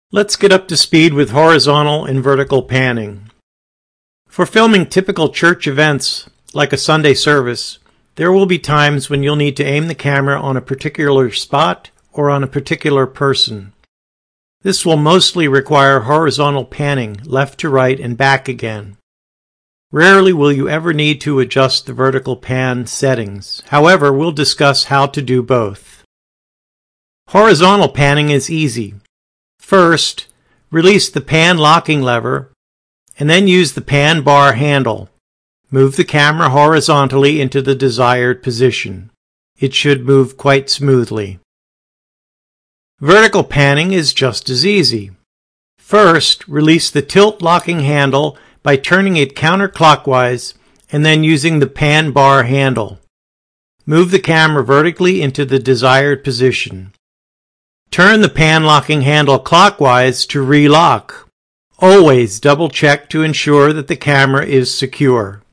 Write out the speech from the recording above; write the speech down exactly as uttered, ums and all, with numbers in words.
Let's get up to speed with horizontal and vertical panning. For filming typical church events, like a Sunday service, there will be times when you'll need to aim the camera on a particular spot or on a particular person. This will mostly require horizontal panning, left to right and back again. Rarely will you ever need to adjust the vertical pan settings. However, we'll discuss how to do both. Horizontal panning is easy. First, release the pan locking lever, and then use the pan bar handle. Move the camera horizontally into the desired position. It should move quite smoothly. Vertical panning is just as easy. First, release the tilt locking handle by turning it counterclockwise and then using the pan bar handle. Move the camera vertically into the desired position. Turn the pan locking handle clockwise to relock. Always double check to ensure that the camera is secure.